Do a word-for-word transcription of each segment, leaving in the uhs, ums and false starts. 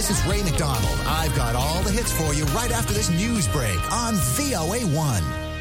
This is Ray McDonald. I've got all the hits for you right after this news break on V O A one.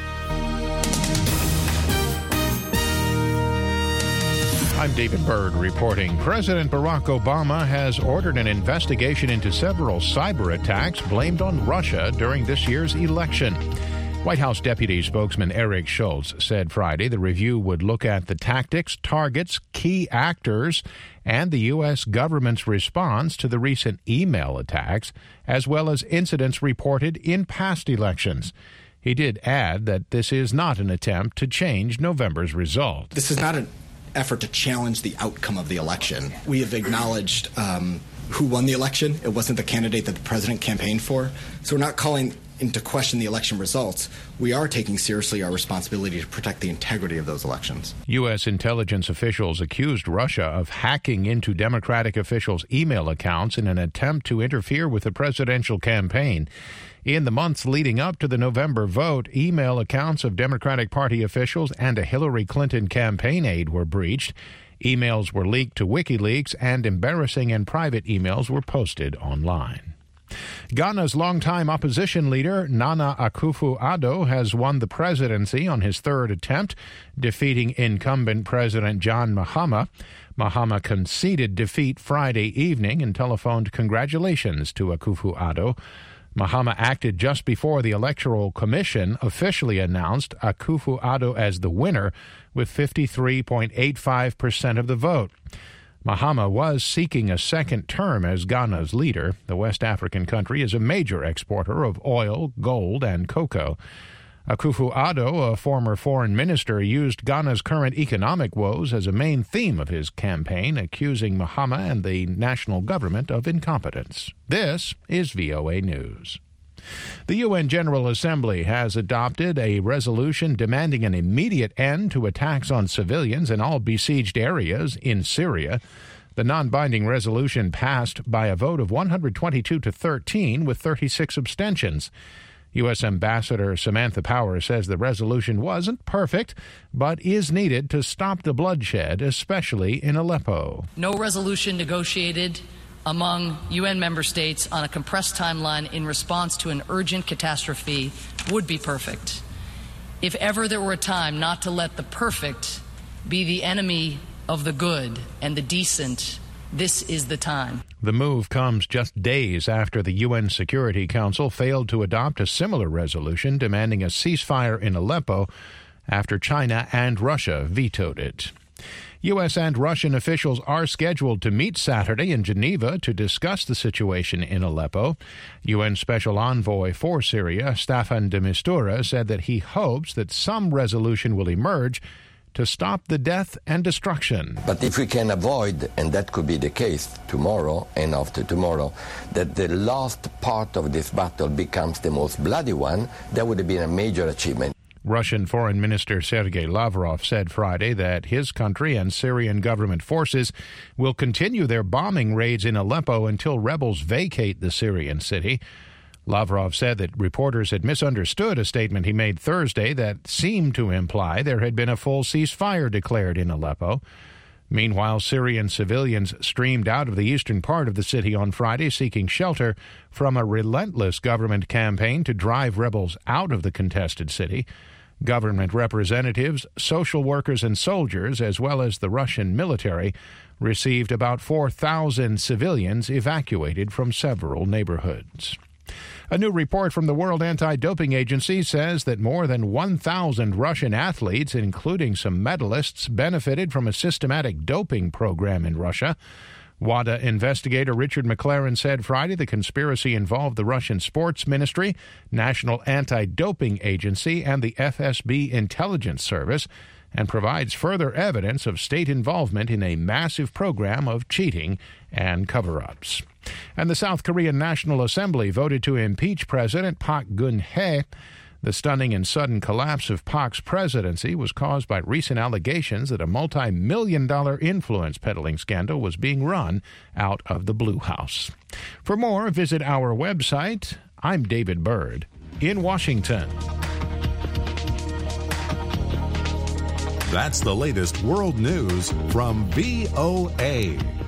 I'm David Byrd reporting. President Barack Obama has ordered an investigation into several cyber attacks blamed on Russia during this year's election. White House Deputy Spokesman Eric Schultz said Friday the review would look at the tactics, targets, key actors, and the U S government's response to the recent email attacks, as well as incidents reported in past elections. He did add that this is not an attempt to change November's result. This is not an effort to challenge the outcome of the election. We have acknowledged um, who won the election. It wasn't the candidate that the president campaigned for. So we're not calling into question the election results. We are taking seriously our responsibility to protect the integrity of those elections. U S intelligence officials accused Russia of hacking into Democratic officials' email accounts in an attempt to interfere with the presidential campaign. In the months leading up to the November vote, email accounts of Democratic Party officials and a Hillary Clinton campaign aide were breached. Emails were leaked to WikiLeaks, and embarrassing and private emails were posted online. Ghana's longtime opposition leader, Nana Akufo-Addo, has won the presidency on his third attempt, defeating incumbent President John Mahama. Mahama conceded defeat Friday evening and telephoned congratulations to Akufo-Addo. Mahama acted just before the Electoral Commission officially announced Akufo-Addo as the winner with fifty-three point eight five percent of the vote. Mahama was seeking a second term as Ghana's leader. The West African country is a major exporter of oil, gold, and cocoa. Akufo-Addo, a former foreign minister, used Ghana's current economic woes as a main theme of his campaign, accusing Mahama and the national government of incompetence. This is V O A News. The U N General Assembly has adopted a resolution demanding an immediate end to attacks on civilians in all besieged areas in Syria. The non-binding resolution passed by a vote of one hundred twenty-two to thirteen with thirty-six abstentions. U S Ambassador Samantha Power says the resolution wasn't perfect, but is needed to stop the bloodshed, especially in Aleppo. No resolution negotiated among U N member states on a compressed timeline in response to an urgent catastrophe would be perfect. If ever there were a time not to let the perfect be the enemy of the good and the decent, this is the time. The move comes just days after the U N Security Council failed to adopt a similar resolution demanding a ceasefire in Aleppo after China and Russia vetoed it. U S and Russian officials are scheduled to meet Saturday in Geneva to discuss the situation in Aleppo. U N Special Envoy for Syria, Staffan de Mistura, said that he hopes that some resolution will emerge to stop the death and destruction. But if we can avoid, and that could be the case tomorrow and after tomorrow, that the last part of this battle becomes the most bloody one, that would have been a major achievement. Russian Foreign Minister Sergei Lavrov said Friday that his country and Syrian government forces will continue their bombing raids in Aleppo until rebels vacate the Syrian city. Lavrov said that reporters had misunderstood a statement he made Thursday that seemed to imply there had been a full ceasefire declared in Aleppo. Meanwhile, Syrian civilians streamed out of the eastern part of the city on Friday seeking shelter from a relentless government campaign to drive rebels out of the contested city. Government representatives, social workers, and soldiers, as well as the Russian military, received about four thousand civilians evacuated from several neighborhoods. A new report from the World Anti-Doping Agency says that more than one thousand Russian athletes, including some medalists, benefited from a systematic doping program in Russia. WADA investigator Richard McLaren said Friday the conspiracy involved the Russian Sports Ministry, National Anti-Doping Agency, and the F S B Intelligence Service, and provides further evidence of state involvement in a massive program of cheating and cover-ups. And the South Korean National Assembly voted to impeach President Park Geun-hye. The stunning and sudden collapse of Park's presidency was caused by recent allegations that a multi-million dollar influence peddling scandal was being run out of the Blue House. For more, visit our website. I'm David Byrd in Washington. That's the latest world news from V O A.